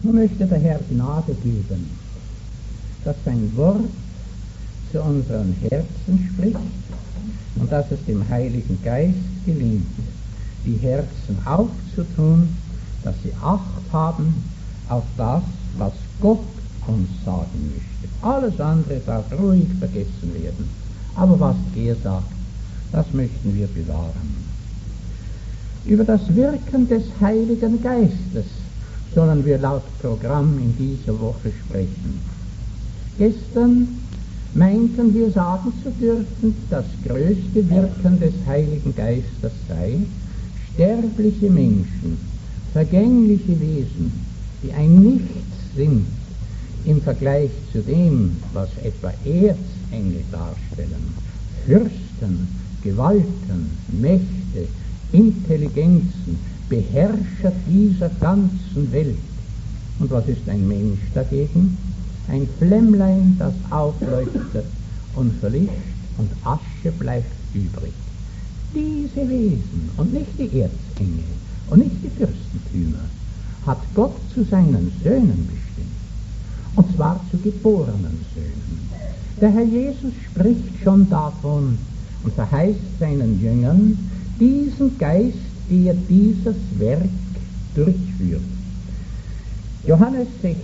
Nun möchte der Herr Gnade geben, dass sein Wort zu unseren Herzen spricht und dass es dem Heiligen Geist gelingt, die Herzen aufzutun, dass sie Acht haben auf das, was Gott uns sagen möchte. Alles andere darf ruhig vergessen werden. Aber was er sagt, das möchten wir bewahren. Über das Wirken des Heiligen Geistes sollen wir laut Programm in dieser Woche sprechen. Gestern meinten wir sagen zu dürfen, das größte Wirken des Heiligen Geistes sei, sterbliche Menschen, vergängliche Wesen, die ein Nichts sind im Vergleich zu dem, was etwa Erzengel darstellen, Fürsten, Gewalten, Mächte, Intelligenzen, Beherrscher dieser ganzen Welt. Und was ist ein Mensch dagegen? Ein Flämmlein, das aufleuchtet und verlischt und Asche bleibt übrig. Diese Wesen und nicht die Erzengel und nicht die Fürstentümer hat Gott zu seinen Söhnen bestimmt. Und zwar zu geborenen Söhnen. Der Herr Jesus spricht schon davon und verheißt seinen Jüngern diesen Geist, der dieses Werk durchführt. Johannes 16,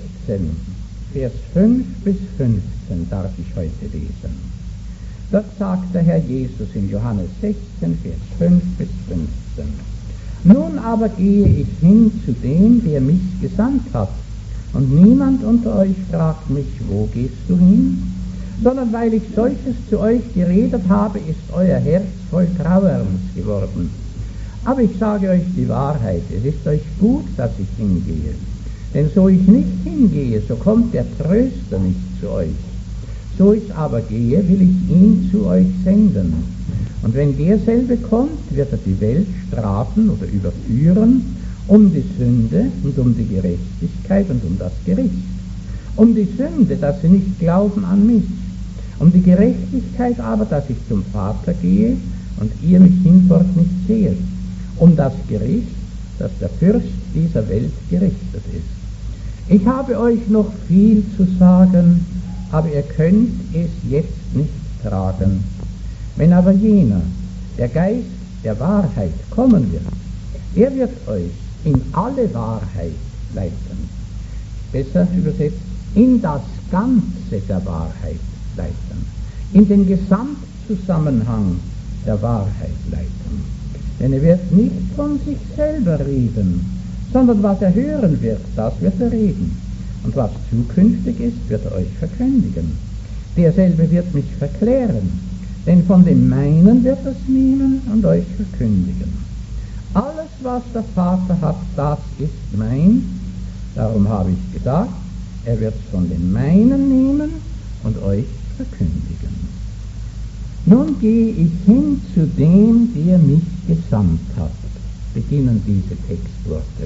Vers 5 bis 15 darf ich heute lesen. Dort sagt der Herr Jesus in Johannes 16, Vers 5 bis 15. Nun aber gehe ich hin zu dem, der mich gesandt hat, und niemand unter euch fragt mich, wo gehst du hin? Sondern weil ich solches zu euch geredet habe, ist euer Herz voll Trauerns geworden. Aber ich sage euch die Wahrheit, es ist euch gut, dass ich hingehe. Denn so ich nicht hingehe, so kommt der Tröster nicht zu euch. So ich aber gehe, will ich ihn zu euch senden. Und wenn derselbe kommt, wird er die Welt strafen oder überführen, um die Sünde und um die Gerechtigkeit und um das Gericht. Um die Sünde, dass sie nicht glauben an mich. Um die Gerechtigkeit aber, dass ich zum Vater gehe und ihr mich hinfort nicht seht. Um das Gericht, dass der Fürst dieser Welt gerichtet ist. Ich habe euch noch viel zu sagen, aber ihr könnt es jetzt nicht tragen. Wenn aber jener, der Geist der Wahrheit, kommen wird, er wird euch in alle Wahrheit leiten. Besser übersetzt, in das Ganze der Wahrheit leiten. In den Gesamtzusammenhang der Wahrheit leiten. Denn er wird nicht von sich selber reden, sondern was er hören wird, das wird er reden. Und was zukünftig ist, wird er euch verkündigen. Derselbe wird mich verklären, denn von dem meinen wird es nehmen und euch verkündigen. Alles, was der Vater hat, das ist mein. Darum habe ich gesagt, er wird es von dem meinen nehmen und euch verkündigen. Nun gehe ich hin zu dem, der mich gesandt hat. Beginnen diese Textworte.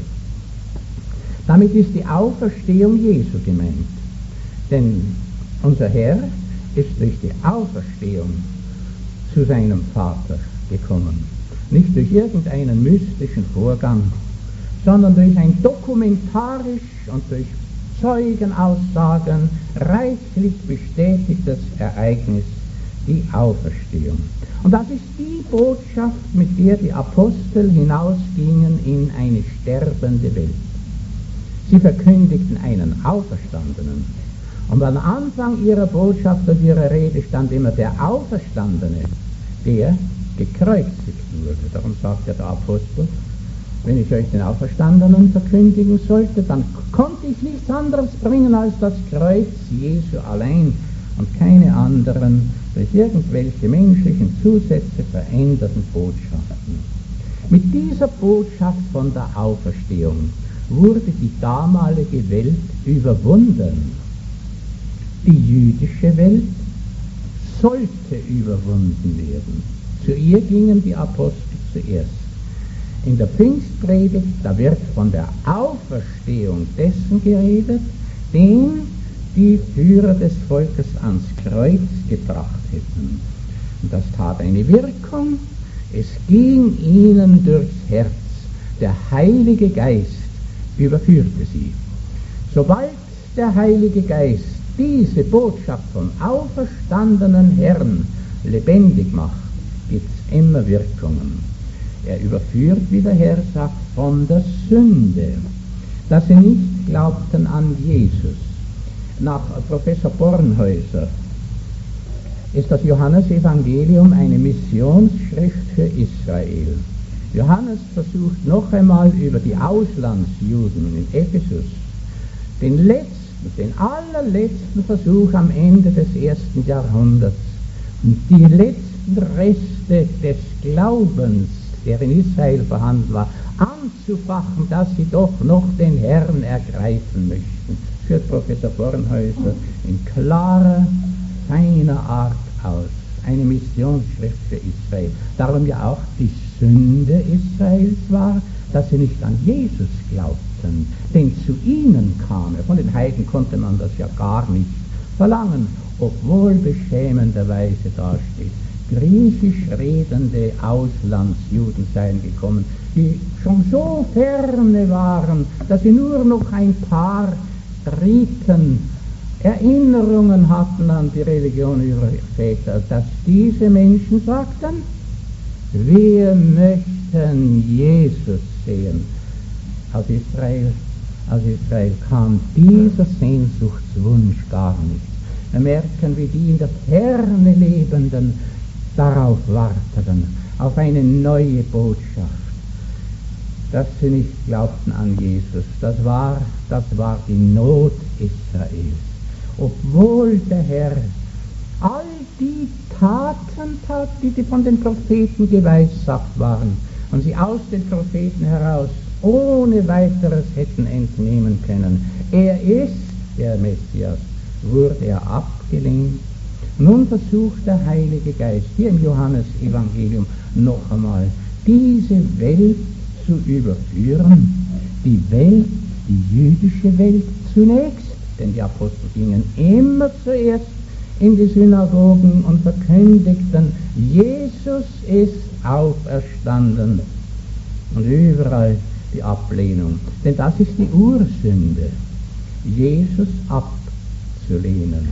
Damit ist die Auferstehung Jesu gemeint. Denn unser Herr ist durch die Auferstehung zu seinem Vater gekommen. Nicht durch irgendeinen mystischen Vorgang, sondern durch ein dokumentarisch und durch Zeugenaussagen reichlich bestätigtes Ereignis, die Auferstehung. Und das ist die Botschaft, mit der die Apostel hinausgingen in eine sterbende Welt. Sie verkündigten einen Auferstandenen. Und am Anfang ihrer Botschaft und ihrer Rede stand immer der Auferstandene, der gekreuzigt wurde. Darum sagt ja der Apostel, wenn ich euch den Auferstandenen verkündigen sollte, dann konnte ich nichts anderes bringen als das Kreuz Jesu allein und keine anderen durch irgendwelche menschlichen Zusätze veränderten Botschaften. Mit dieser Botschaft von der Auferstehung wurde die damalige Welt überwunden. Die jüdische Welt sollte überwunden werden. Zu ihr gingen die Apostel zuerst. In der Pfingstpredigt, da wird von der Auferstehung dessen geredet, den die Führer des Volkes ans Kreuz gebracht hätten. Und das tat eine Wirkung. Es ging ihnen durchs Herz. Der Heilige Geist überführte sie. Sobald der Heilige Geist diese Botschaft vom auferstandenen Herrn lebendig macht, gibt es immer Wirkungen. Er überführt, wie der Herr sagt, von der Sünde, dass sie nicht glaubten an Jesus. Nach Professor Bornhäuser ist das Johannesevangelium eine Missionsschrift für Israel. Johannes versucht noch einmal über die Auslandsjuden in Ephesus den allerletzten Versuch am Ende des 1. Jahrhunderts, die letzten Reste des Glaubens, der in Israel vorhanden war, anzufachen, dass sie doch noch den Herrn ergreifen möchten, führt Professor Bornhäuser in klarer, feiner Art aus. Eine Missionsschrift für Israel. Darum ja auch die Sünde Israels war, dass sie nicht an Jesus glaubten, denn zu ihnen kam er. Von den Heiden konnte man das ja gar nicht verlangen, obwohl beschämenderweise dasteht, griechisch redende Auslandsjuden seien gekommen, die schon so ferne waren, dass sie nur noch ein paar Riten, Erinnerungen hatten an die Religion ihrer Väter, dass diese Menschen sagten, wir möchten Jesus sehen. Aus Israel kam dieser Sehnsuchtswunsch gar nicht. Wir merken, wie die in der Ferne Lebenden darauf warteten, auf eine neue Botschaft, dass sie nicht glaubten an Jesus. Das war die Not Israels. Obwohl der Herr all die Taten tat, die von den Propheten geweissagt waren und sie aus den Propheten heraus ohne weiteres hätten entnehmen können. Er ist der Messias, wurde er abgelehnt. Nun versucht der Heilige Geist hier im Johannesevangelium noch einmal diese Welt zu überführen, die Welt, die jüdische Welt zunächst, denn die Apostel gingen immer zuerst in die Synagogen und verkündigten, Jesus ist auferstanden. Und überall die Ablehnung. Denn das ist die Ursünde, Jesus abzulehnen.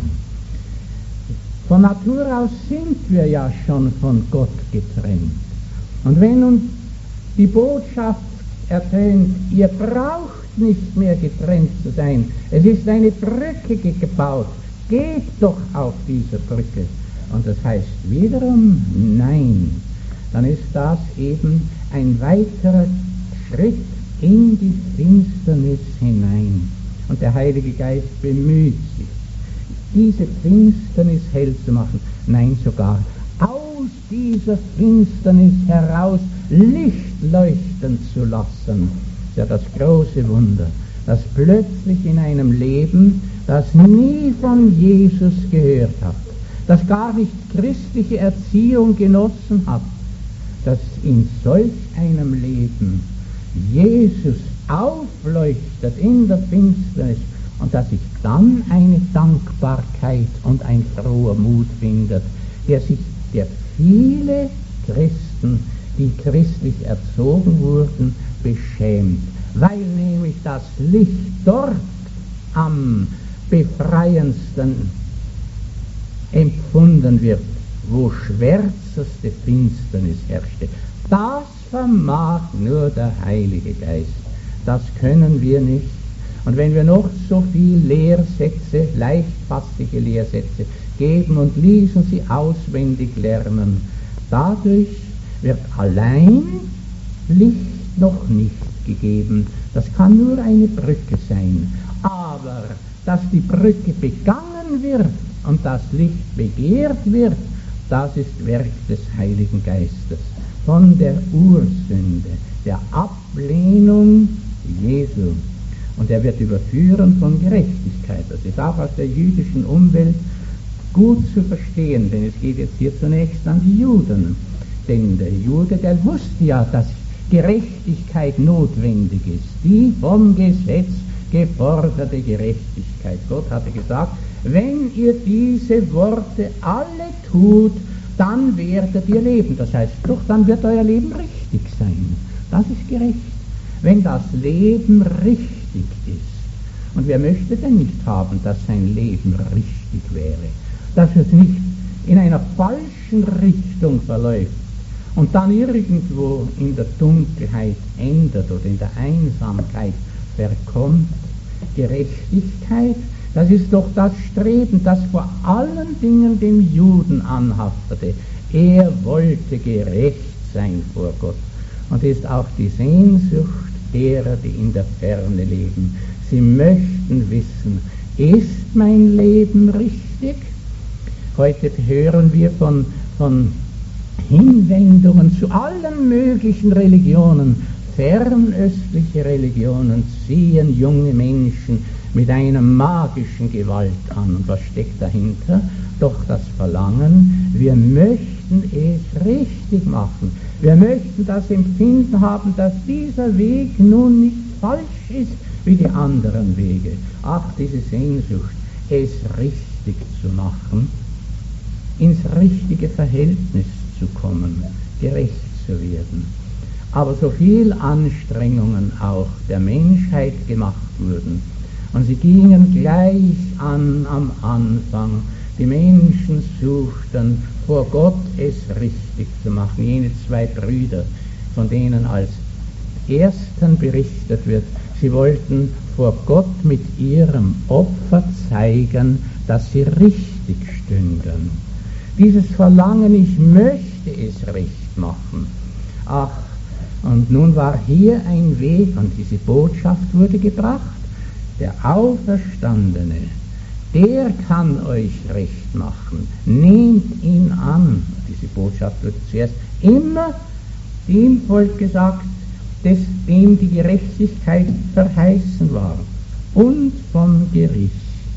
Von Natur aus sind wir ja schon von Gott getrennt. Und wenn nun die Botschaft ertönt, ihr braucht nicht mehr getrennt zu sein, es ist eine Brücke gebaut, geht doch auf diese Brücke. Und das heißt wiederum nein, dann ist das eben ein weiterer Schritt in die Finsternis hinein. Und der Heilige Geist bemüht sich, diese Finsternis hell zu machen. Nein, sogar aus dieser Finsternis heraus Licht leuchten zu lassen. Das ist ja das große Wunder, dass plötzlich in einem Leben, das nie von Jesus gehört hat, das gar nicht christliche Erziehung genossen hat, dass in solch einem Leben Jesus aufleuchtet in der Finsternis und dass sich dann eine Dankbarkeit und ein froher Mut findet, der viele Christen, die christlich erzogen wurden, beschämt, weil nämlich das Licht dort am befreiendsten empfunden wird, wo schwärzeste Finsternis herrschte. Das vermag nur der Heilige Geist. Das können wir nicht. Und wenn wir noch so viel Lehrsätze, leichtfassige Lehrsätze geben und ließen sie auswendig lernen, dadurch wird allein Licht noch nicht gegeben. Das kann nur eine Brücke sein. Aber dass die Brücke begangen wird und das Licht begehrt wird, das ist Werk des Heiligen Geistes. Von der Ursünde, der Ablehnung Jesu. Und er wird überführen von Gerechtigkeit. Das ist auch aus der jüdischen Umwelt gut zu verstehen, denn es geht jetzt hier zunächst an die Juden. Denn der Jude, der wusste ja, dass Gerechtigkeit notwendig ist. Die vom Gesetz geforderte Gerechtigkeit. Gott hatte gesagt, wenn ihr diese Worte alle tut, dann werdet ihr leben. Das heißt, doch dann wird euer Leben richtig sein. Das ist gerecht. Wenn das Leben richtig ist Und wer möchte denn nicht haben, dass sein Leben richtig wäre, dass es nicht in einer falschen Richtung verläuft und dann irgendwo in der Dunkelheit endet oder in der Einsamkeit verkommt? Gerechtigkeit, das ist doch das Streben, das vor allen Dingen dem Juden anhaftete. Er wollte gerecht sein vor Gott. Und ist auch die Sehnsucht derer, die in der Ferne leben. Sie möchten wissen, ist mein Leben richtig? Heute hören wir von Hinwendungen zu allen möglichen Religionen. Fernöstliche Religionen ziehen junge Menschen mit einer magischen Gewalt an. Und was steckt dahinter? Doch das Verlangen, wir möchten es richtig machen. Wir möchten das Empfinden haben, dass dieser Weg nun nicht falsch ist wie die anderen Wege. Ach, diese Sehnsucht, es richtig zu machen, ins richtige Verhältnis zu kommen, gerecht zu werden. Aber so viel Anstrengungen auch der Menschheit gemacht wurden, und sie gingen gleich an am Anfang. Die Menschen suchten vor Gott es richtig zu machen. Jene zwei Brüder, von denen als ersten berichtet wird, sie wollten vor Gott mit ihrem Opfer zeigen, dass sie richtig stünden. Dieses Verlangen, ich möchte es recht machen. Ach, und nun war hier ein Weg, und diese Botschaft wurde gebracht. Der Auferstandene, der kann euch recht machen. Nehmt ihn an. Diese Botschaft wird zuerst immer dem Volk gesagt, dem die Gerechtigkeit verheißen war, und vom Gericht.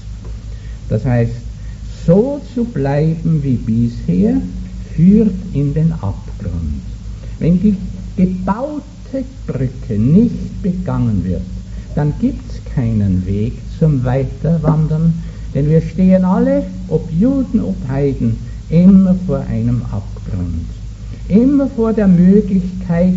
Das heißt, so zu bleiben wie bisher, führt in den Abgrund. Wenn die gebaute Brücke nicht begangen wird, dann gibt es keinen Weg zum Weiterwandern, denn wir stehen alle, ob Juden, ob Heiden, immer vor einem Abgrund, immer vor der Möglichkeit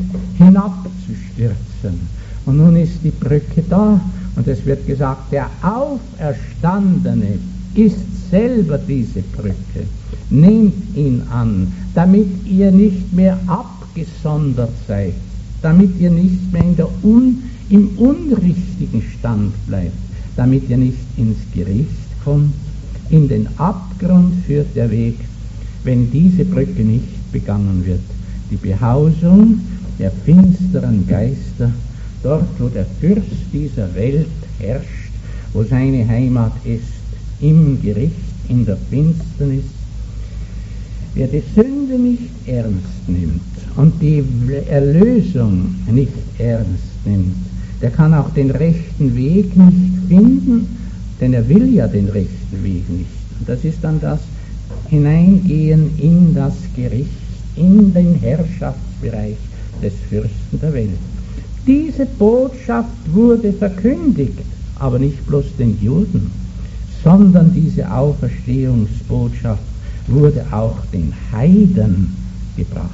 hinabzustürzen. Und nun ist die Brücke da, und es wird gesagt, der Auferstandene ist selber diese Brücke. Nehmt ihn an, damit ihr nicht mehr abgesondert seid, damit ihr nicht mehr im unrichtigen Stand bleibt, damit ihr nicht ins Gericht kommt. In den Abgrund führt der Weg, wenn diese Brücke nicht begangen wird. Die Behausung der finsteren Geister, dort wo der Fürst dieser Welt herrscht, wo seine Heimat ist, im Gericht, in der Finsternis. Wer die Sünde nicht ernst nimmt und die Erlösung nicht ernst nimmt, der kann auch den rechten Weg nicht finden, denn er will ja den rechten Weg nicht. Und das ist dann das Hineingehen in das Gericht, in den Herrschaftsbereich des Fürsten der Welt. Diese Botschaft wurde verkündigt, aber nicht bloß den Juden, sondern diese Auferstehungsbotschaft wurde auch den Heiden gebracht.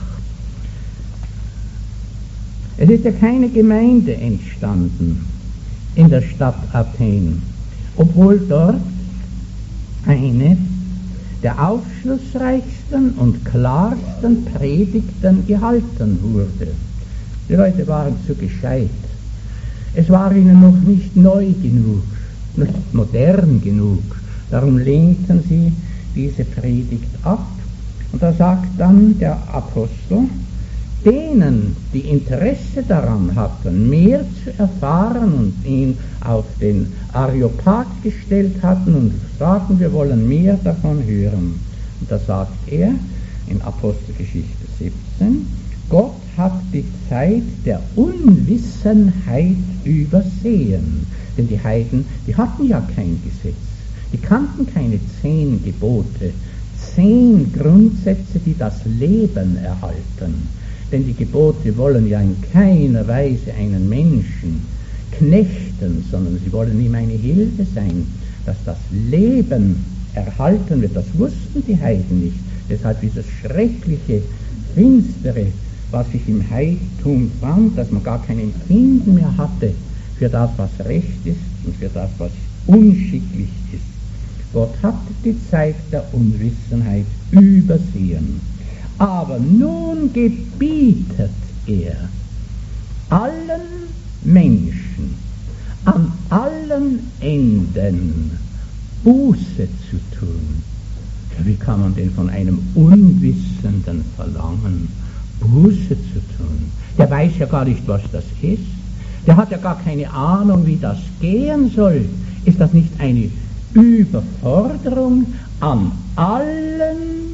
Es ist ja keine Gemeinde entstanden in der Stadt Athen, obwohl dort eine der aufschlussreichsten und klarsten Predigten gehalten wurde. Die Leute waren zu gescheit. Es war ihnen noch nicht neu genug, nicht modern genug. Darum lehnten sie diese Predigt ab. Und da sagt dann der Apostel, denen, die Interesse daran hatten, mehr zu erfahren und ihn auf den Areopag gestellt hatten und sagten, wir wollen mehr davon hören. Und da sagt er in Apostelgeschichte 17, Gott hat die Zeit der Unwissenheit übersehen. Denn die Heiden, die hatten ja kein Gesetz. Die kannten keine 10 Gebote, 10 Grundsätze, die das Leben erhalten. Denn die Gebote wollen ja in keiner Weise einen Menschen knechten, sondern sie wollen ihm eine Hilfe sein, dass das Leben erhalten wird. Das wussten die Heiden nicht. Deshalb dieses schreckliche, finstere, was sich im Heidentum fand, dass man gar kein Empfinden mehr hatte für das, was recht ist, und für das, was unschicklich ist. Gott hat die Zeit der Unwissenheit übersehen. Aber nun gebietet er allen Menschen an allen Enden Buße zu tun. Ja, wie kann man denn von einem Unwissenden verlangen, Buße zu tun? Der weiß ja gar nicht, was das ist. Der hat ja gar keine Ahnung, wie das gehen soll. Ist das nicht eine Überforderung an allen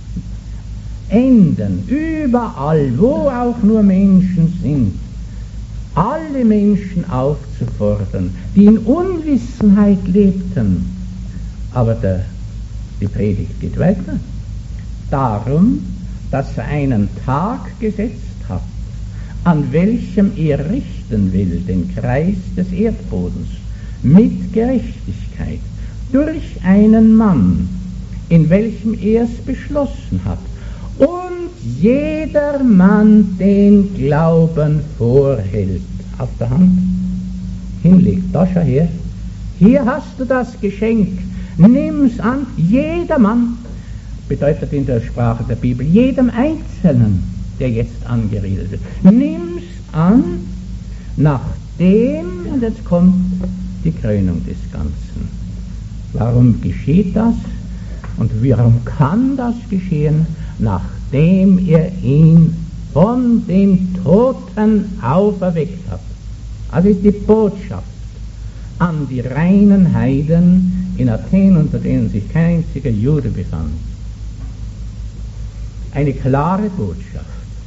Enden, überall, wo auch nur Menschen sind, alle Menschen aufzufordern, die in Unwissenheit lebten? Aber die Predigt geht weiter. Darum, dass er einen Tag gesetzt hat, an welchem er richten will den Kreis des Erdbodens mit Gerechtigkeit durch einen Mann, in welchem er es beschlossen hat, und jedermann den Glauben vorhält. Auf der Hand hinlegt, da schau her, hier hast du das Geschenk, nimm's an, jedermann, bedeutet in der Sprache der Bibel, jedem Einzelnen, der jetzt angeredet wird, nimm's an, nachdem, und jetzt kommt die Krönung des Ganzen. Warum geschieht das? Und warum kann das geschehen? Nachdem er ihn von den Toten auferweckt hat. Also ist die Botschaft an die reinen Heiden in Athen, unter denen sich kein einziger Jude befand. Eine klare Botschaft.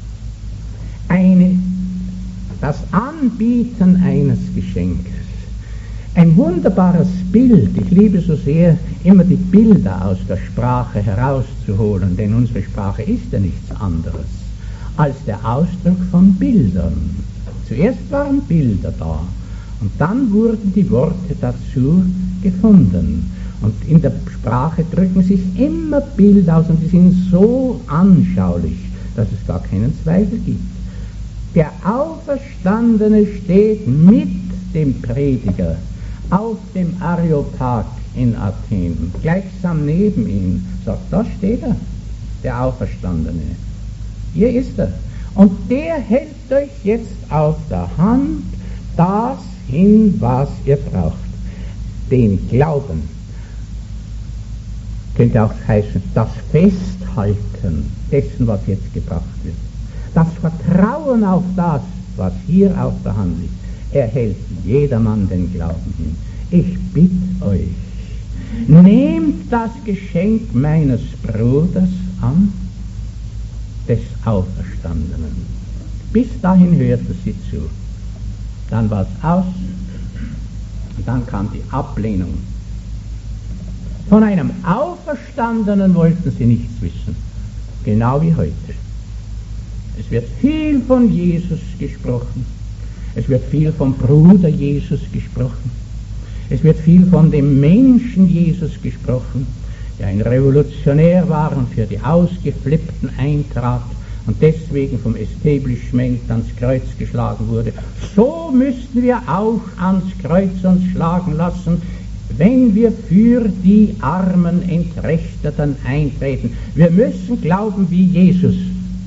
Das Anbieten eines Geschenkes. Ein wunderbares Bild. Ich liebe so sehr, immer die Bilder aus der Sprache herauszuholen, denn unsere Sprache ist ja nichts anderes als der Ausdruck von Bildern. Zuerst waren Bilder da und dann wurden die Worte dazu gefunden. Und in der Sprache drücken sich immer Bilder aus und die sind so anschaulich, dass es gar keinen Zweifel gibt. Der Auferstandene steht mit dem Prediger auf dem Areopag in Athen, gleichsam neben ihm, sagt, da steht er, der Auferstandene. Hier ist er. Und der hält euch jetzt auf der Hand das hin, was ihr braucht. Den Glauben. Könnte auch heißen, das Festhalten dessen, was jetzt gebracht wird. Das Vertrauen auf das, was hier auf der Hand liegt. Er hält jedermann den Glauben hin. Ich bitte euch, nehmt das Geschenk meines Bruders an, des Auferstandenen. Bis dahin hörte sie zu. Dann war es aus und dann kam die Ablehnung. Von einem Auferstandenen wollten sie nichts wissen, genau wie heute. Es wird viel von Jesus gesprochen, es wird viel vom Bruder Jesus gesprochen, es wird viel von dem Menschen Jesus gesprochen, der ein Revolutionär war und für die Ausgeflippten eintrat und deswegen vom Establishment ans Kreuz geschlagen wurde. So müssten wir auch ans Kreuz uns schlagen lassen, wenn wir für die armen Entrechteten eintreten. Wir müssen glauben wie Jesus.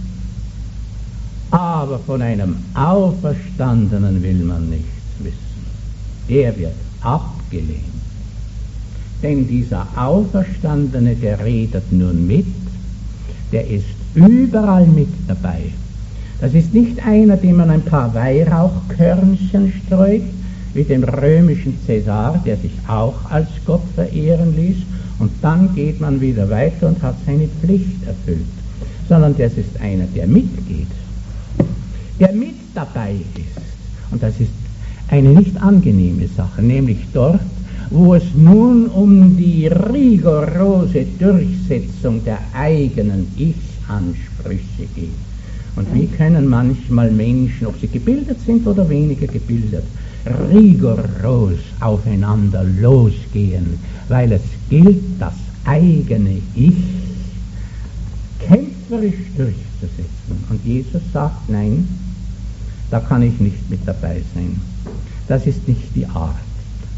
Aber von einem Auferstandenen will man nichts wissen. Der wird abgelehnt. Denn dieser Auferstandene, der redet nun mit, der ist überall mit dabei. Das ist nicht einer, dem man ein paar Weihrauchkörnchen streut, wie dem römischen Cäsar, der sich auch als Gott verehren ließ, und dann geht man wieder weiter und hat seine Pflicht erfüllt. Sondern das ist einer, der mitgeht, der mit dabei ist. Und das ist eine nicht angenehme Sache, nämlich dort, wo es nun um die rigorose Durchsetzung der eigenen Ich-Ansprüche geht. Und wie können manchmal Menschen, ob sie gebildet sind oder weniger gebildet, rigoros aufeinander losgehen, weil es gilt, das eigene Ich kämpferisch durchzusetzen. Und Jesus sagt, nein, da kann ich nicht mit dabei sein. Das ist nicht die Art.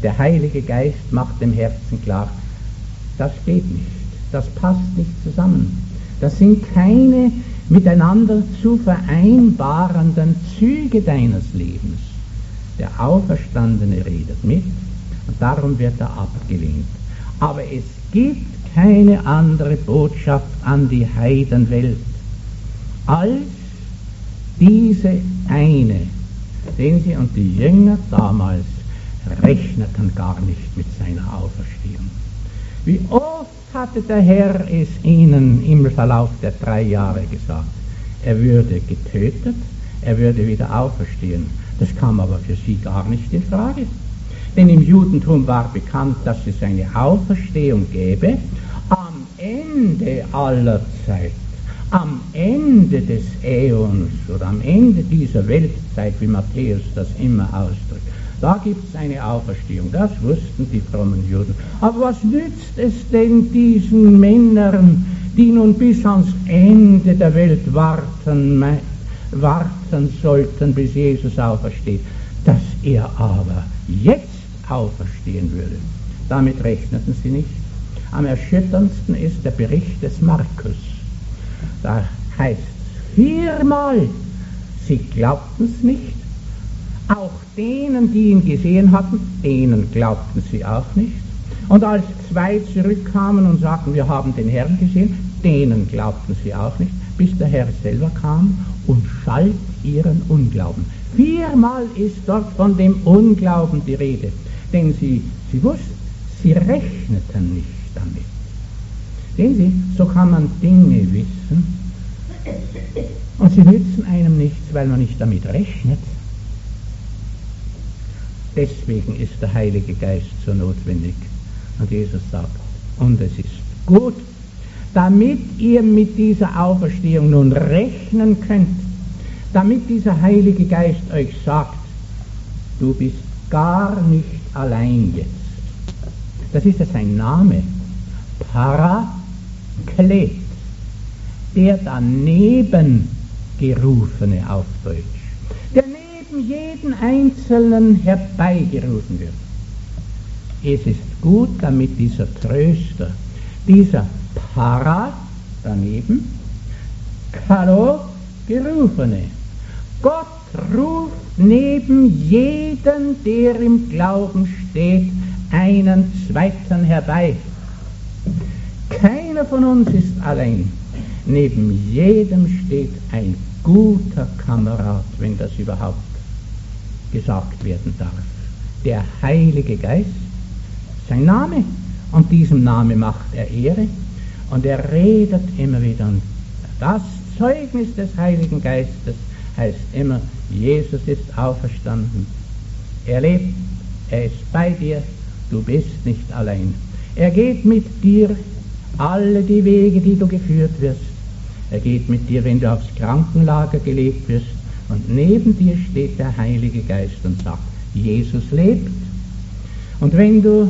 Der Heilige Geist macht dem Herzen klar, das geht nicht, das passt nicht zusammen. Das sind keine miteinander zu vereinbarenden Züge deines Lebens. Der Auferstandene redet mit und darum wird er abgelehnt. Aber es gibt keine andere Botschaft an die Heidenwelt als diese eine. Sehen Sie, und die Jünger damals rechneten gar nicht mit seiner Auferstehung. Wie oft hatte der Herr es ihnen im Verlauf der 3 Jahre gesagt, er würde getötet, er würde wieder auferstehen. Das kam aber für sie gar nicht in Frage. Denn im Judentum war bekannt, dass es eine Auferstehung gäbe am Ende aller Zeit, am Ende des Äons oder am Ende dieser Weltzeit, wie Matthäus das immer ausdrückt. Da gibt es eine Auferstehung, das wussten die frommen Juden. Aber was nützt es denn diesen Männern, die nun bis ans Ende der Welt warten sollten, bis Jesus aufersteht, dass er aber jetzt auferstehen würde? Damit rechneten sie nicht. Am erschütterndsten ist der Bericht des Markus. Da heißt es 4-mal, sie glaubten es nicht. Auch denen, die ihn gesehen hatten, denen glaubten sie auch nicht. Und als 2 zurückkamen und sagten, wir haben den Herrn gesehen, denen glaubten sie auch nicht, bis der Herr selber kam und schalt ihren Unglauben. 4-mal ist dort von dem Unglauben die Rede, denn sie wussten, sie rechneten nicht damit. Sehen Sie, so kann man Dinge wissen und sie nützen einem nichts, weil man nicht damit rechnet. Deswegen ist der Heilige Geist so notwendig. Und Jesus sagt, und es ist gut, damit ihr mit dieser Auferstehung nun rechnen könnt, damit dieser Heilige Geist euch sagt, du bist gar nicht allein jetzt. Das ist ja sein Name, Paraklet, der daneben Gerufene auf Deutsch, der neben jeden Einzelnen herbeigerufen wird. Es ist gut, damit dieser Tröster, dieser Para daneben, Kalo Gerufene. Gott ruft neben jedem, der im Glauben steht, einen zweiten herbei. Keiner von uns ist allein. Neben jedem steht ein guter Kamerad, wenn das überhaupt gesagt werden darf. Der Heilige Geist, sein Name, und diesem Name macht er Ehre, und er redet immer wieder. Und das Zeugnis des Heiligen Geistes heißt immer, Jesus ist auferstanden. Er lebt, er ist bei dir, du bist nicht allein. Er geht mit dir alle die Wege, die du geführt wirst. Er geht mit dir, wenn du aufs Krankenlager gelegt wirst, und neben dir steht der Heilige Geist und sagt, Jesus lebt. Und wenn du,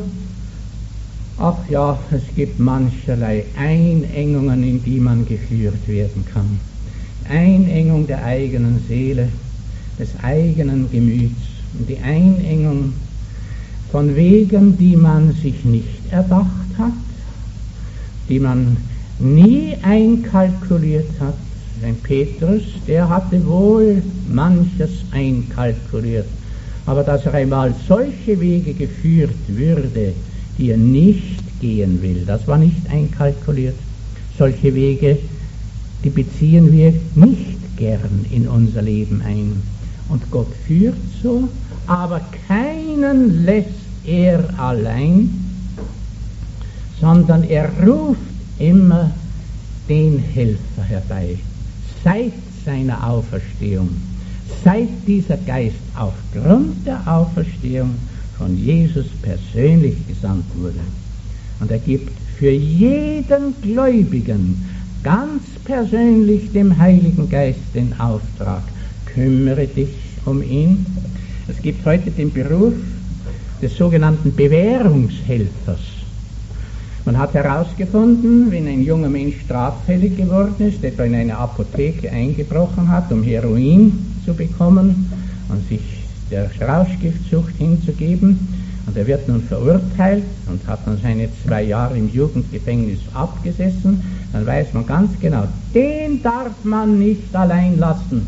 ach ja, es gibt mancherlei Einengungen, in die man geführt werden kann. Einengung der eigenen Seele, des eigenen Gemüts, die Einengung von Wegen, die man sich nicht erdacht hat, die man nie einkalkuliert hat. Ein Petrus, der hatte wohl manches einkalkuliert, aber dass er einmal solche Wege geführt würde, die er nicht gehen will, das war nicht einkalkuliert. Solche Wege, die beziehen wir nicht gern in unser Leben ein. Und Gott führt so, aber keinen lässt er allein, sondern er ruft immer den Helfer herbei. Seit seiner Auferstehung, seit dieser Geist aufgrund der Auferstehung von Jesus persönlich gesandt wurde. Und er gibt für jeden Gläubigen ganz persönlich dem Heiligen Geist den Auftrag, kümmere dich um ihn. Es gibt heute den Beruf des sogenannten Bewährungshelfers. Man hat herausgefunden, wenn ein junger Mensch straffällig geworden ist, etwa in eine Apotheke eingebrochen hat, um Heroin zu bekommen und sich der Rauschgiftsucht hinzugeben, Und er wird nun verurteilt und hat dann seine 2 Jahre im Jugendgefängnis abgesessen. Dann weiß man ganz genau, den darf man nicht allein lassen.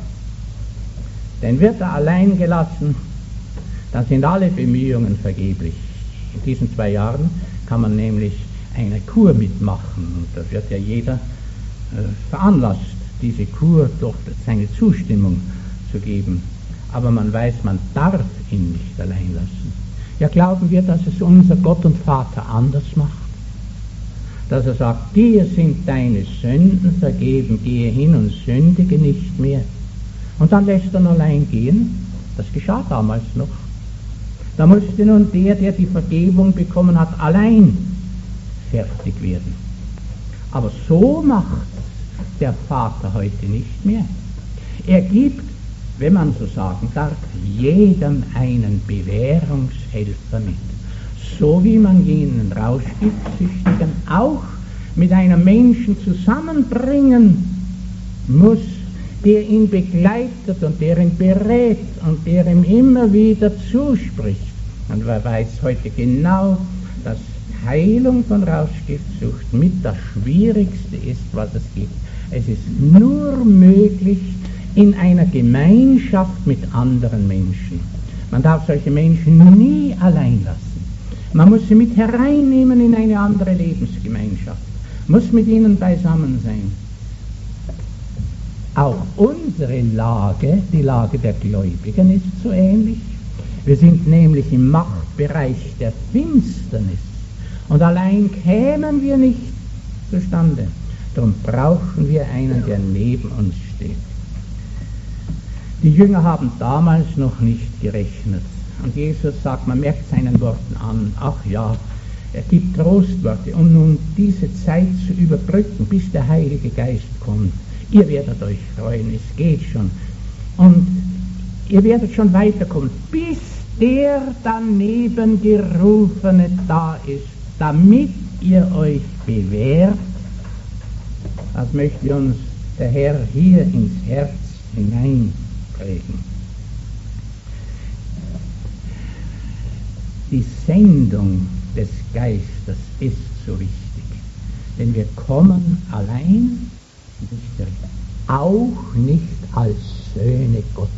Denn wird er allein gelassen, dann sind alle Bemühungen vergeblich. In diesen 2 Jahren kann man nämlich eine Kur mitmachen. Und da wird ja jeder veranlasst, diese Kur durch seine Zustimmung zu geben. Aber man weiß, man darf ihn nicht allein lassen. Ja, glauben wir, dass es unser Gott und Vater anders macht? Dass er sagt, dir sind deine Sünden vergeben, gehe hin und sündige nicht mehr. Und dann lässt er ihn allein gehen. Das geschah damals noch. Da musste nun der die Vergebung bekommen hat, allein fertig werden. Aber so macht der Vater heute nicht mehr. Er gibt, wenn man so sagen darf, jedem einen Bewährungshelfer mit. So wie man jenen Rauschgiftsüchtigen auch mit einem Menschen zusammenbringen muss, der ihn begleitet und der ihn berät und der ihm immer wieder zuspricht. Und wer weiß heute genau, dass Heilung von Rauschgiftsucht mit das Schwierigste ist, was es gibt. Es ist nur möglich in einer Gemeinschaft mit anderen Menschen. Man darf solche Menschen nie allein lassen. Man muss sie mit hereinnehmen in eine andere Lebensgemeinschaft, muss mit ihnen beisammen sein. Auch unsere Lage, die Lage der Gläubigen, ist so ähnlich. Wir sind nämlich im Machtbereich der Finsternis und allein kämen wir nicht zustande. Darum brauchen wir einen, der neben uns steht. Die Jünger haben damals noch nicht gerechnet. Und Jesus sagt, man merkt seinen Worten an, ach ja, er gibt Trostworte, um nun diese Zeit zu überbrücken, bis der Heilige Geist kommt. Ihr werdet euch freuen, es geht schon. Und ihr werdet schon weiterkommen, bis der daneben Gerufene da ist, damit ihr euch bewährt. Das möchte uns der Herr hier ins Herz hineinprägen. Die Sendung des Geistes ist so wichtig, denn wir kommen allein nicht zurück, auch nicht als Söhne Gottes.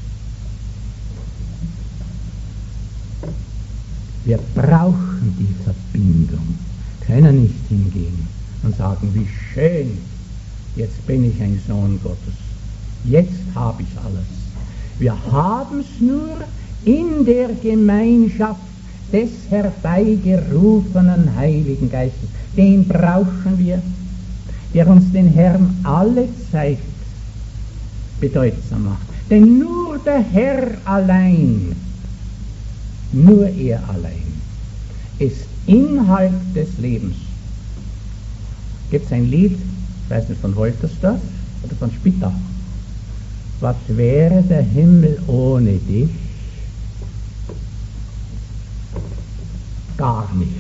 Wir brauchen die Verbindung, können nicht hingehen und sagen, wie schön, jetzt bin ich ein Sohn Gottes, jetzt habe ich alles. Wir haben es nur in der Gemeinschaft des herbeigerufenen Heiligen Geistes. Den brauchen wir, der uns den Herrn alle Zeit bedeutsam macht. Denn nur der Herr allein, nur er allein, ist Inhalt des Lebens. Gibt es ein Lied, ich weiß nicht, von Woltersdorf oder von Spittach? Was wäre der Himmel ohne dich? Gar nichts.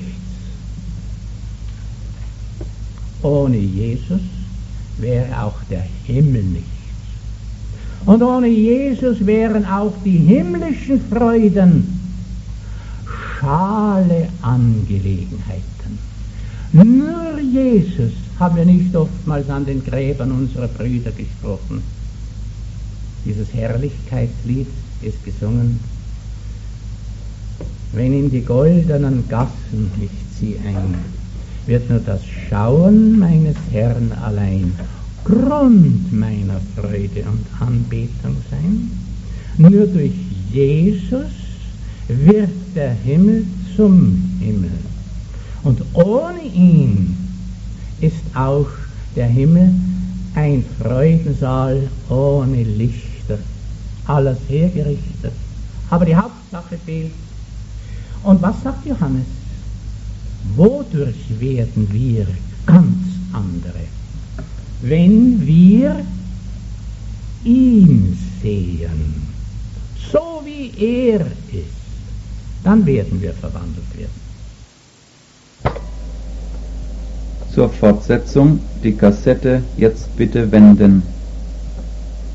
Ohne Jesus wäre auch der Himmel nichts. Und ohne Jesus wären auch die himmlischen Freuden schale Angelegenheiten. Nur Jesus haben wir nicht oftmals an den Gräbern unserer Brüder gesprochen. Dieses Herrlichkeitslied ist gesungen. Wenn in die goldenen Gassen licht sie ein, wird nur das Schauen meines Herrn allein Grund meiner Freude und Anbetung sein. Nur durch Jesus wird der Himmel zum Himmel. Und ohne ihn ist auch der Himmel ein Freudensaal ohne Lichter. Alles hergerichtet. Aber die Hauptsache fehlt. Und was sagt Johannes? Wodurch werden wir ganz andere? Wenn wir ihn sehen, so wie er ist, dann werden wir verwandelt werden. Zur Fortsetzung die Kassette jetzt bitte wenden.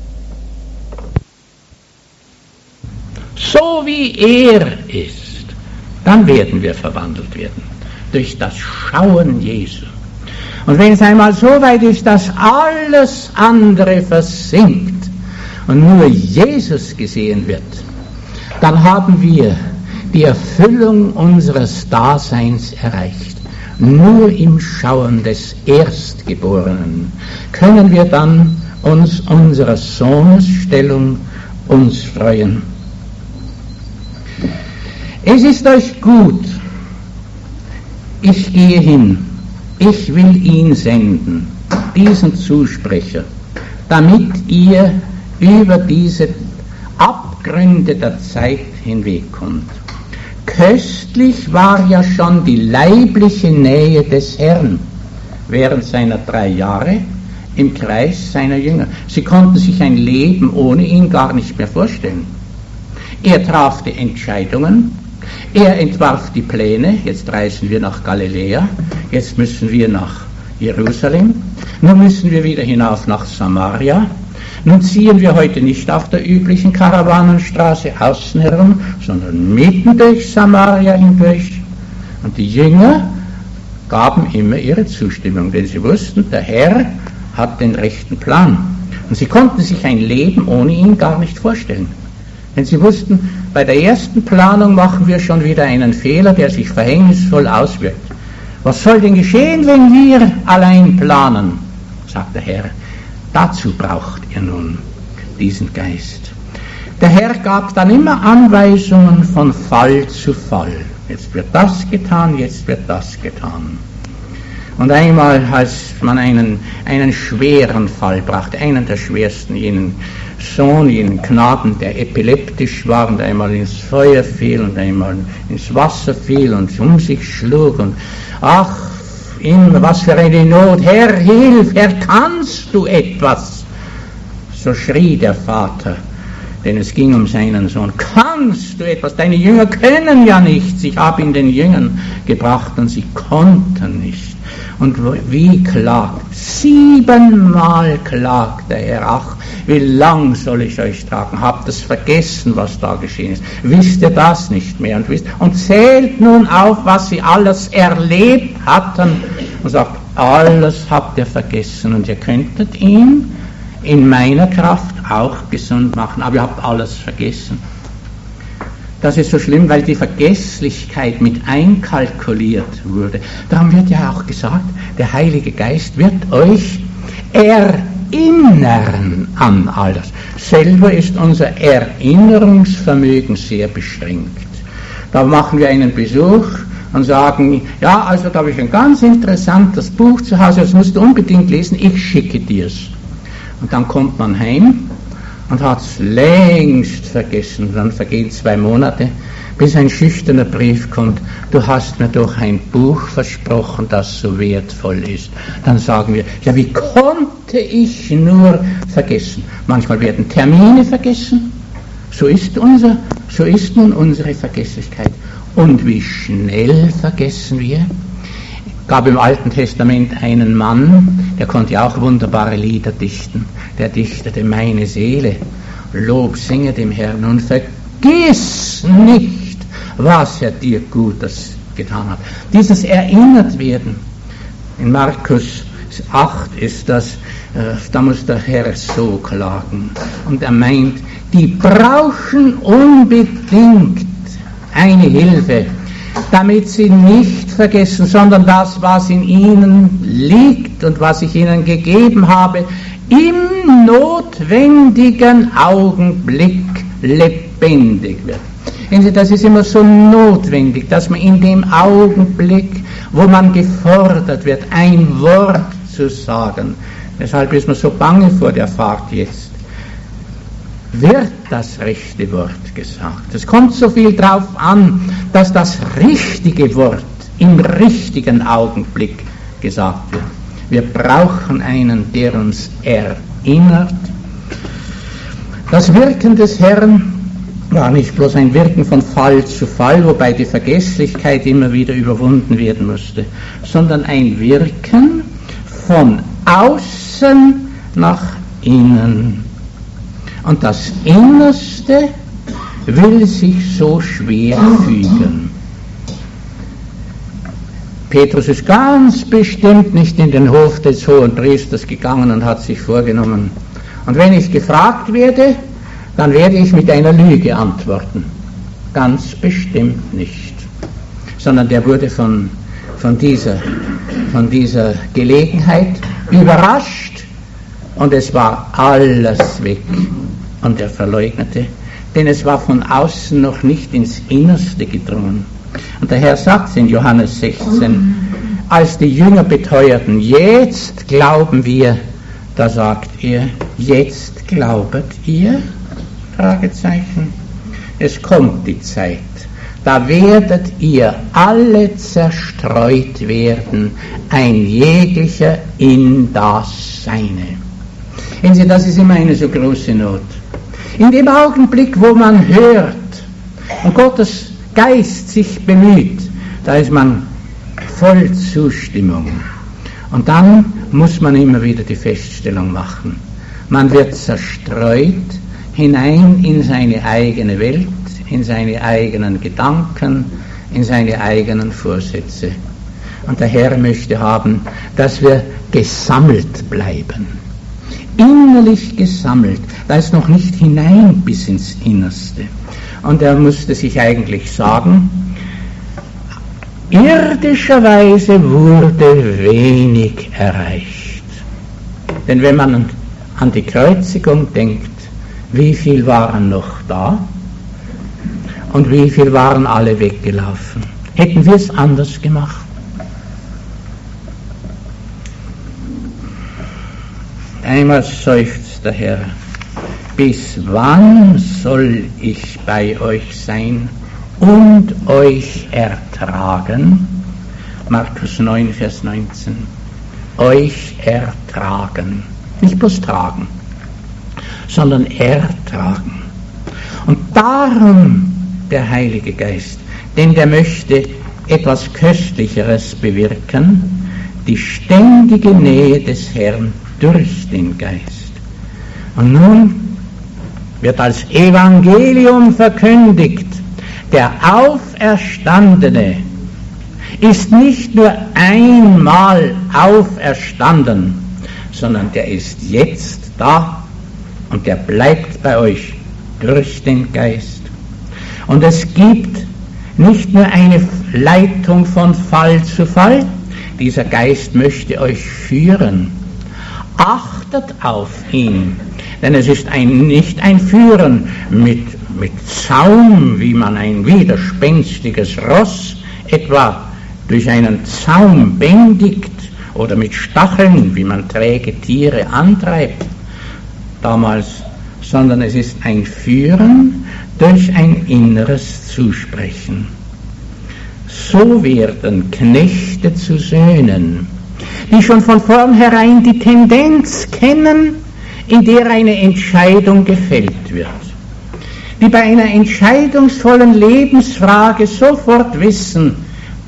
So wie er ist, Dann werden wir verwandelt werden. Durch das Schauen Jesu. Und wenn es einmal so weit ist, dass alles andere versinkt und nur Jesus gesehen wird, dann haben wir die Erfüllung unseres Daseins erreicht. Nur im Schauen des Erstgeborenen können wir dann uns unserer Sohnesstellung uns freuen. Es ist euch gut, ich gehe hin, ich will ihn senden, diesen Zusprecher, damit ihr über diese Abgründe der Zeit hinwegkommt. Köstlich war ja schon die leibliche Nähe des Herrn während seiner 3 Jahre im Kreis seiner Jünger. Sie konnten sich ein Leben ohne ihn gar nicht mehr vorstellen. Er traf die Entscheidungen, er entwarf die Pläne. Jetzt reisen wir nach Galiläa, jetzt müssen wir nach Jerusalem, nun müssen wir wieder hinauf nach Samaria. Nun ziehen wir heute nicht auf der üblichen Karawanenstraße außen herum, sondern mitten durch Samaria hindurch. Und die Jünger gaben immer ihre Zustimmung, denn sie wussten, der Herr hat den rechten Plan. Und sie konnten sich ein Leben ohne ihn gar nicht vorstellen. Denn sie wussten, bei der ersten Planung machen wir schon wieder einen Fehler, der sich verhängnisvoll auswirkt. Was soll denn geschehen, wenn wir allein planen, sagt der Herr. Dazu braucht ihr nun diesen Geist. Der Herr gab dann immer Anweisungen von Fall zu Fall. Jetzt wird das getan, jetzt wird das getan. Und einmal, als man einen schweren Fall brachte, einen der schwersten, jenen Sohn, jenen Knaben, der epileptisch war und einmal ins Feuer fiel und einmal ins Wasser fiel und um sich schlug und ach, immer was für eine Not, Herr, hilf, Herr, kannst du etwas? So schrie der Vater, denn es ging um seinen Sohn, kannst du etwas? Deine Jünger können ja nichts, ich habe ihn den Jüngern gebracht und sie konnten nicht. Und wie klagt? 7-mal klagt der Herr, ach, wie lang soll ich euch tragen? Habt es vergessen, was da geschehen ist? Wisst ihr das nicht mehr? Und zählt nun auf, was sie alles erlebt hatten und sagt, alles habt ihr vergessen und ihr könntet ihn in meiner Kraft auch gesund machen, aber ihr habt alles vergessen. Das ist so schlimm, weil die Vergesslichkeit mit einkalkuliert wurde. Darum wird ja auch gesagt, der Heilige Geist wird euch erinnern an alles. Selber ist unser Erinnerungsvermögen sehr beschränkt. Da machen wir einen Besuch und sagen, ja, also da habe ich ein ganz interessantes Buch zu Hause, das musst du unbedingt lesen, ich schicke dir's. Und dann kommt man heim und hat es längst vergessen. Dann vergehen 2 Monate, bis ein schüchterner Brief kommt, du hast mir doch ein Buch versprochen, das so wertvoll ist. Dann sagen wir, ja, wie konnte ich nur vergessen? Manchmal werden Termine vergessen, so ist nun unsere Vergesslichkeit. Und wie schnell vergessen wir? Gab im Alten Testament einen Mann, der konnte auch wunderbare Lieder dichten. Der dichtete, meine Seele, Lob singe dem Herrn und vergiss nicht, was er dir Gutes getan hat. Dieses erinnert werden. In Markus 8 ist das, da muss der Herr so klagen. Und er meint, die brauchen unbedingt eine Hilfe, damit sie nicht vergessen, sondern das, was in ihnen liegt und was ich ihnen gegeben habe, im notwendigen Augenblick lebendig wird. Das ist immer so notwendig, dass man in dem Augenblick, wo man gefordert wird, ein Wort zu sagen, deshalb ist man so bange vor der Fahrt jetzt, wird das rechte Wort gesagt. Es kommt so viel drauf an, dass das richtige Wort im richtigen Augenblick gesagt wird. Wir brauchen einen, der uns erinnert. Das Wirken des Herrn war nicht bloß ein Wirken von Fall zu Fall, wobei die Vergesslichkeit immer wieder überwunden werden musste, sondern ein Wirken von außen nach innen. Und das Innerste will sich so schwer fügen. Petrus ist ganz bestimmt nicht in den Hof des Hohenpriesters gegangen und hat sich vorgenommen. Und wenn ich gefragt werde, dann werde ich mit einer Lüge antworten. Ganz bestimmt nicht. Sondern der wurde von dieser Gelegenheit überrascht und es war alles weg. Und er verleugnete, denn es war von außen noch nicht ins Innerste gedrungen. Und der Herr sagt in Johannes 16, als die Jünger beteuerten, jetzt glauben wir, da sagt er, jetzt glaubet ihr? Fragezeichen. Es kommt die Zeit, da werdet ihr alle zerstreut werden, ein jeglicher in das Seine. Sehen Sie, das ist immer eine so große Not. In dem Augenblick, wo man hört und Gottes Geist sich bemüht, da ist man voll Zustimmung. Und dann muss man immer wieder die Feststellung machen. Man wird zerstreut hinein in seine eigene Welt, in seine eigenen Gedanken, in seine eigenen Vorsätze. Und der Herr möchte haben, dass wir gesammelt bleiben. Innerlich gesammelt. Da ist noch nicht hinein bis ins Innerste. Und er musste sich eigentlich sagen, irdischerweise wurde wenig erreicht. Denn wenn man an die Kreuzigung denkt, wie viel waren noch da und wie viel waren alle weggelaufen? Hätten wir es anders gemacht? Einmal seufzt der Herr, bis wann soll ich bei euch sein und euch ertragen? Markus 9, Vers 19. Euch ertragen. Nicht bloß tragen, sondern ertragen. Und darum der Heilige Geist, denn der möchte etwas Köstlicheres bewirken, die ständige Nähe des Herrn durch den Geist. Und nun wird als Evangelium verkündigt, der Auferstandene ist nicht nur einmal auferstanden, sondern der ist jetzt da und der bleibt bei euch durch den Geist. Und es gibt nicht nur eine Leitung von Fall zu Fall, dieser Geist möchte euch führen. Achtet auf ihn, denn es ist nicht ein Führen mit Zaum, wie man ein widerspenstiges Ross etwa durch einen Zaum bändigt, oder mit Stacheln, wie man träge Tiere antreibt damals, sondern es ist ein Führen durch ein inneres Zusprechen. So werden Knechte zu Söhnen, die schon von vornherein die Tendenz kennen, in der eine Entscheidung gefällt wird, die bei einer entscheidungsvollen Lebensfrage sofort wissen,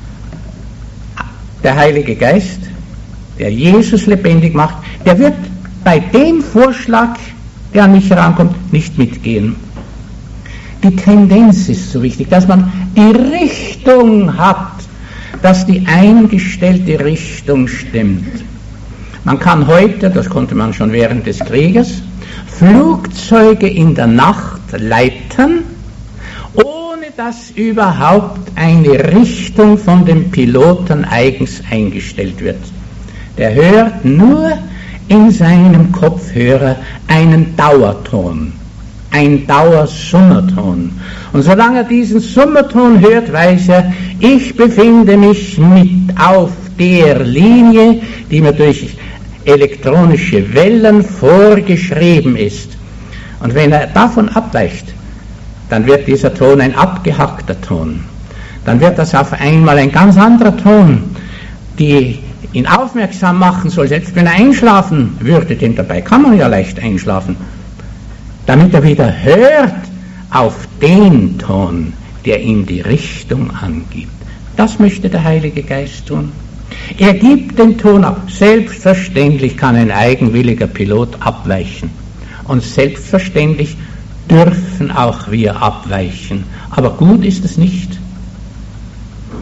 der Heilige Geist, der Jesus lebendig macht, der wird bei dem Vorschlag, der an mich herankommt, nicht mitgehen. Die Tendenz ist so wichtig, dass man die Richtung hat, dass die eingestellte Richtung stimmt. Man kann heute, das konnte man schon während des Krieges, Flugzeuge in der Nacht leiten, ohne dass überhaupt eine Richtung von dem Piloten eigens eingestellt wird. Der hört nur in seinem Kopfhörer einen Dauerton, ein Dauersummerton. Und solange er diesen Summerton hört, weiß er, ich befinde mich mit auf der Linie, die mir durch elektronische Wellen vorgeschrieben ist. Und wenn er davon abweicht, dann wird dieser Ton ein abgehackter Ton. Dann wird das auf einmal ein ganz anderer Ton, die ihn aufmerksam machen soll, selbst wenn er einschlafen würde, denn dabei kann man ja leicht einschlafen, damit er wieder hört auf den Ton, der ihm die Richtung angibt. Das möchte der Heilige Geist tun. Er gibt den Ton ab. Selbstverständlich kann ein eigenwilliger Pilot abweichen. Und selbstverständlich dürfen auch wir abweichen. Aber gut ist es nicht.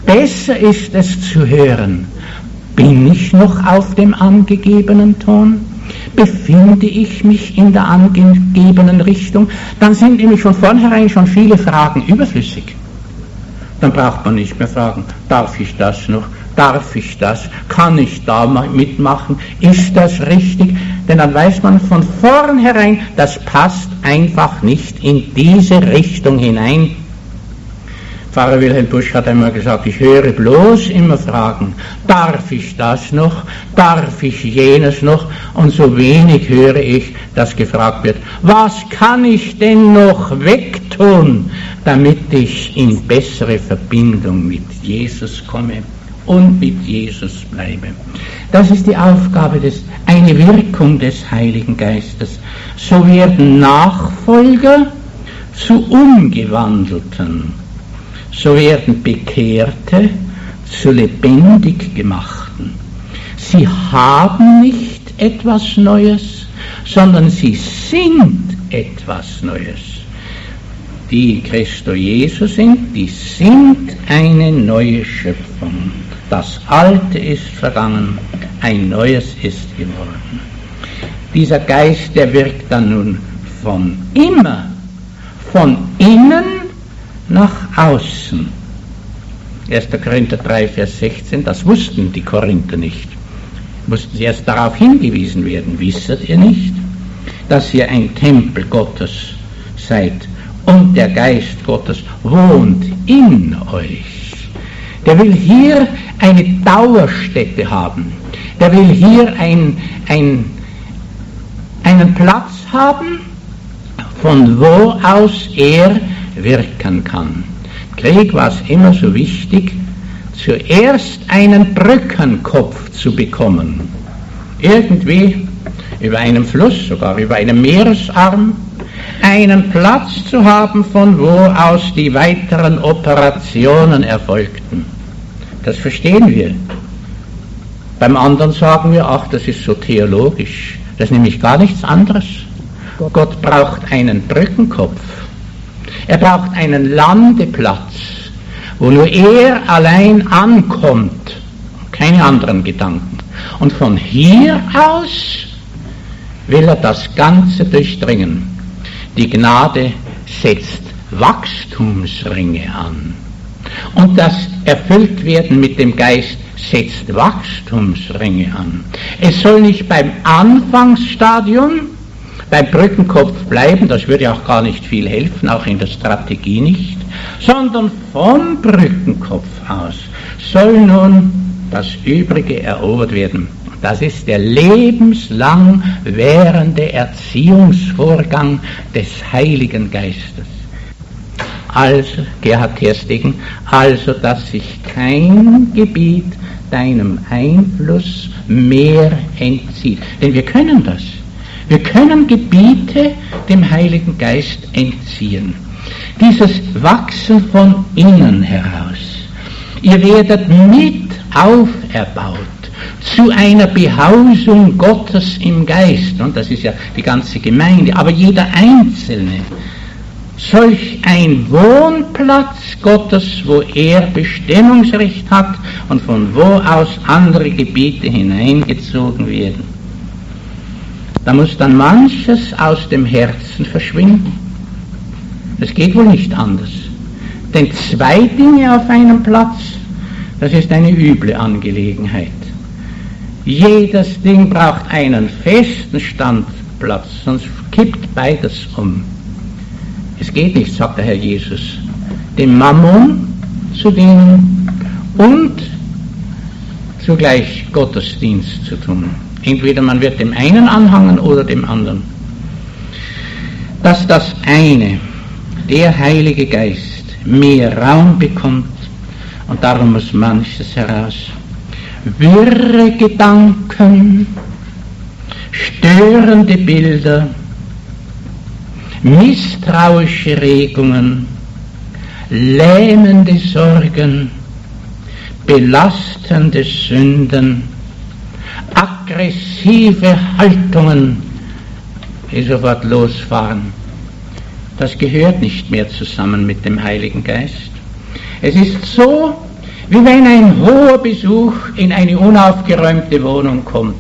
besser ist es zu hören, bin ich noch auf dem angegebenen Ton? Befinde ich mich in der angegebenen Richtung? Dann sind nämlich von vornherein schon viele Fragen überflüssig. Dann braucht man nicht mehr fragen, darf ich das noch? Darf ich das? Kann ich da mitmachen? Ist das richtig? Denn dann weiß man von vornherein, das passt einfach nicht in diese Richtung hinein. Pfarrer Wilhelm Busch hat einmal gesagt, ich höre bloß immer Fragen, darf ich das noch, darf ich jenes noch, und so wenig höre ich, dass gefragt wird, was kann ich denn noch wegtun, damit ich in bessere Verbindung mit Jesus komme und mit Jesus bleibe. Das ist die Aufgabe, eine Wirkung des Heiligen Geistes. So werden Nachfolger zu Umgewandelten. So werden Bekehrte zu lebendig Gemachten. Sie haben nicht etwas Neues, sondern sie sind etwas Neues. Die in Christo Jesu sind, die sind eine neue Schöpfung. Das Alte ist vergangen, ein Neues ist geworden. Dieser Geist, der wirkt dann nun von innen nach außen. 1. Korinther 3, Vers 16, das wussten die Korinther nicht. Mussten sie erst darauf hingewiesen werden, wisset ihr nicht, dass ihr ein Tempel Gottes seid und der Geist Gottes wohnt in euch. Der will hier eine Dauerstätte haben. Der will hier einen Platz haben, von wo aus er wirken kann. Im Krieg war es immer so wichtig, zuerst einen Brückenkopf zu bekommen. Irgendwie über einem Fluss, sogar über einem Meeresarm, einen Platz zu haben, von wo aus die weiteren Operationen erfolgten. Das verstehen wir. Beim anderen sagen wir, ach, das ist so theologisch. Das ist nämlich gar nichts anderes. Gott braucht einen Brückenkopf. Er braucht einen Landeplatz, wo nur er allein ankommt, keine anderen Gedanken. Und von hier aus will er das Ganze durchdringen. Die Gnade setzt Wachstumsringe an. Und das Erfülltwerden mit dem Geist setzt Wachstumsringe an. Es soll nicht beim Anfangsstadium, beim Brückenkopf bleiben, das würde auch gar nicht viel helfen, auch in der Strategie nicht, sondern vom Brückenkopf aus soll nun das Übrige erobert werden. Das ist der lebenslang währende Erziehungsvorgang des Heiligen Geistes. Also, Gerhard Terstegen, also, dass sich kein Gebiet deinem Einfluss mehr entzieht. Denn wir können das. Wir können Gebiete dem Heiligen Geist entziehen. Dieses Wachsen von innen heraus. Ihr werdet mit auferbaut zu einer Behausung Gottes im Geist. Und das ist ja die ganze Gemeinde, aber jeder Einzelne. Solch ein Wohnplatz Gottes, wo er Bestimmungsrecht hat und von wo aus andere Gebiete hineingezogen werden. Da muss dann manches aus dem Herzen verschwinden. Das geht wohl nicht anders. Denn zwei Dinge auf einem Platz, das ist eine üble Angelegenheit. Jedes Ding braucht einen festen Standplatz, sonst kippt beides um. Es geht nicht, sagt der Herr Jesus, dem Mammon zu dienen und zugleich Gottesdienst zu tun. Entweder man wird dem einen anhangen oder dem anderen. Dass das eine, der Heilige Geist, mehr Raum bekommt, und darum muss manches heraus. Wirre Gedanken, störende Bilder, misstrauische Regungen, lähmende Sorgen, belastende Sünden, aggressive Haltungen, die sofort losfahren. Das gehört nicht mehr zusammen mit dem Heiligen Geist. Es ist so, wie wenn ein hoher Besuch in eine unaufgeräumte Wohnung kommt.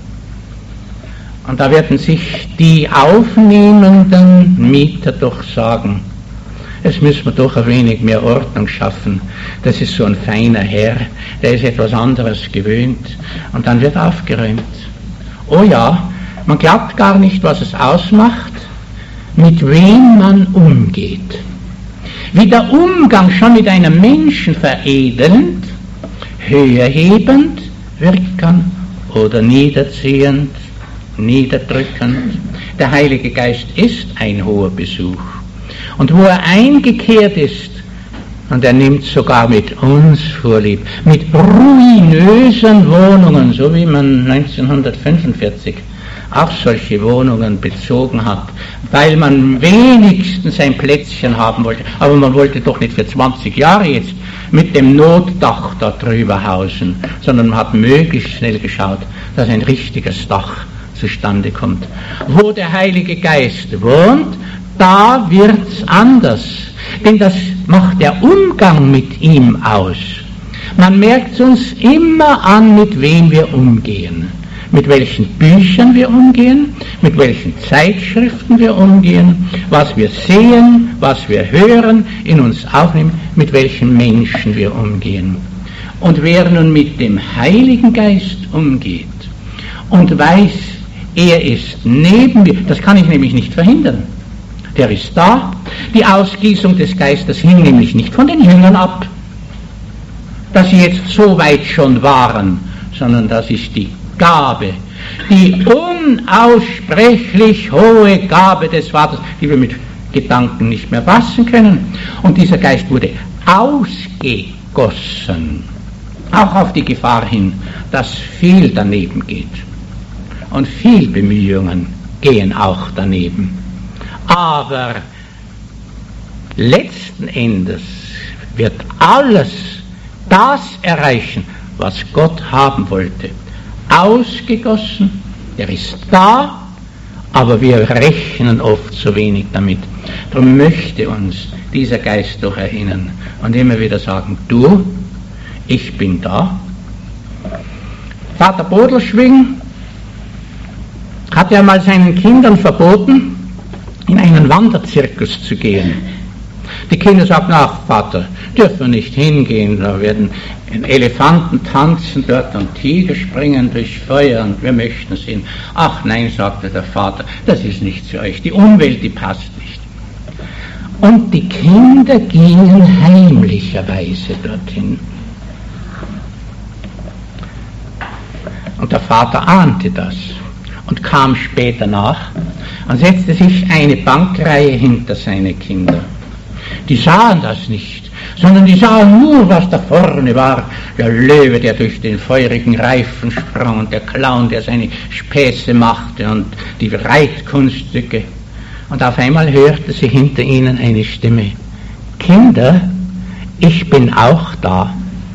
Und da werden sich die aufnehmenden Mieter doch sagen, jetzt müssen wir doch ein wenig mehr Ordnung schaffen. Das ist so ein feiner Herr, der ist etwas anderes gewöhnt. Und dann wird aufgeräumt. Oh ja, man glaubt gar nicht, was es ausmacht, mit wem man umgeht. Wie der Umgang schon mit einem Menschen veredelnd, höherhebend wirken kann oder niederziehend, niederdrückend. Der Heilige Geist ist ein hoher Besuch. Und wo er eingekehrt ist, und er nimmt sogar mit uns Vorlieb, mit ruinösen Wohnungen, so wie man 1945 auch solche Wohnungen bezogen hat, weil man wenigstens ein Plätzchen haben wollte, aber man wollte doch nicht für 20 Jahre jetzt mit dem Notdach da drüber hausen, sondern man hat möglichst schnell geschaut, dass ein richtiges Dach zustande kommt. Wo der Heilige Geist wohnt, da wird's anders, denn das macht der Umgang mit ihm aus. Man merkt uns immer an, mit wem wir umgehen, mit welchen Büchern wir umgehen, mit welchen Zeitschriften wir umgehen, was wir sehen, was wir hören, in uns aufnehmen, mit welchen Menschen wir umgehen. Und wer nun mit dem Heiligen Geist umgeht und weiß, er ist neben mir, das kann ich nämlich nicht verhindern. Der ist da. Die Ausgießung des Geistes hing nämlich nicht von den Jüngern ab, dass sie jetzt so weit schon waren, sondern das ist die Gabe, die unaussprechlich hohe Gabe des Vaters, die wir mit Gedanken nicht mehr fassen können. Und dieser Geist wurde ausgegossen, auch auf die Gefahr hin, dass viel daneben geht. Und viel Bemühungen gehen auch daneben. Aber letzten Endes wird alles das erreichen, was Gott haben wollte. Ausgegossen, der ist da, aber wir rechnen oft zu wenig damit. Darum möchte uns dieser Geist doch erinnern und immer wieder sagen, du, ich bin da. Vater Bodelschwing hat ja mal seinen Kindern verboten, in einen Wanderzirkus zu gehen. Die Kinder sagten, ach Vater, dürfen wir nicht hingehen, da werden Elefanten tanzen dort und Tiger springen durch Feuer und wir möchten sehen. Ach nein, sagte der Vater, das ist nicht für euch, die Umwelt, die passt nicht. Und die Kinder gingen heimlicherweise dorthin. Und der Vater ahnte das und kam später nach und setzte sich eine Bankreihe hinter seine Kinder. Die sahen das nicht, sondern die sahen nur, was da vorne war. Der Löwe, der durch den feurigen Reifen sprang und der Clown, der seine Späße machte und die Reitkunststücke. Und auf einmal hörte sie hinter ihnen eine Stimme. Kinder, ich bin auch da.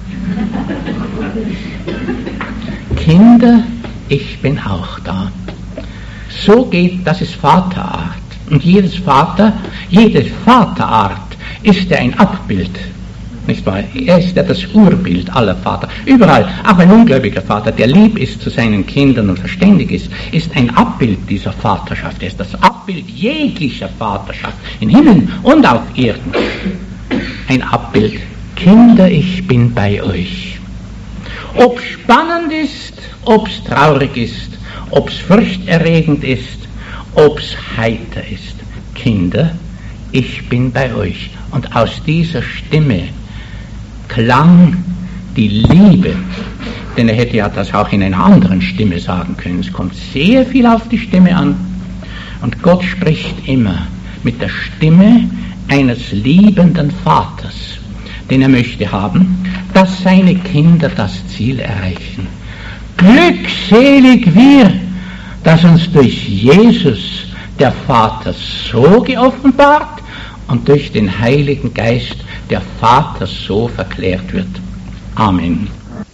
Kinder, ich bin auch da. So geht, das ist Vaterart. Und jede Vaterart ist ja ein Abbild, nicht wahr? Er ist ja das Urbild aller Vater. Überall, auch ein ungläubiger Vater, der lieb ist zu seinen Kindern und verständig ist ein Abbild dieser Vaterschaft. Er ist das Abbild jeglicher Vaterschaft, in Himmel und auf Erden. Ein Abbild. Kinder, ich bin bei euch. Ob spannend ist, ob es traurig ist, ob es furchterregend ist, ob es heiter ist. Kinder, ich bin bei euch. Und aus dieser Stimme klang die Liebe, denn er hätte ja das auch in einer anderen Stimme sagen können. Es kommt sehr viel auf die Stimme an. Und Gott spricht immer mit der Stimme eines liebenden Vaters, den er möchte haben, dass seine Kinder das Ziel erreichen. Glückselig wir, dass uns durch Jesus der Vater so geoffenbart und durch den Heiligen Geist der Vater so verklärt wird. Amen.